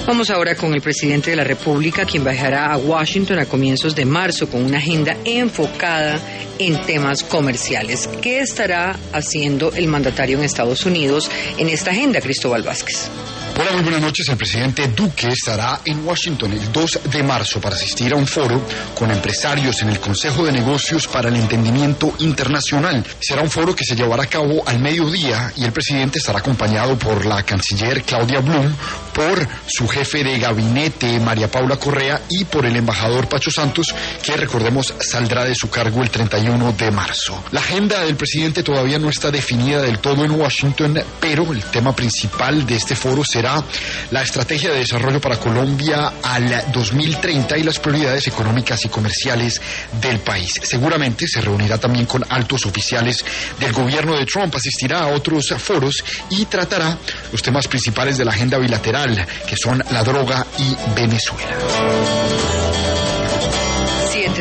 Vamos ahora con el presidente de la República, quien viajará a Washington a comienzos de marzo con una agenda enfocada en temas comerciales. ¿Qué estará haciendo el mandatario en Estados Unidos en esta agenda, Cristóbal Vázquez? Hola, muy buenas noches. El presidente Duque estará en Washington el 2 de marzo para asistir a un foro con empresarios en el Consejo de Negocios para el Entendimiento Internacional. Será un foro que se llevará a cabo al mediodía y el presidente estará acompañado por la canciller Claudia Blum, por su jefe de gabinete María Paula Correa y por el embajador Pacho Santos, que recordemos saldrá de su cargo el 31 de marzo. La agenda del presidente todavía no está definida del todo en Washington, pero el tema principal de este foro será la estrategia de desarrollo para Colombia al 2030 y las prioridades económicas y comerciales del país. Seguramente se reunirá también con altos oficiales del gobierno de Trump, asistirá a otros foros y tratará los temas principales de la agenda bilateral, que son la droga y Venezuela.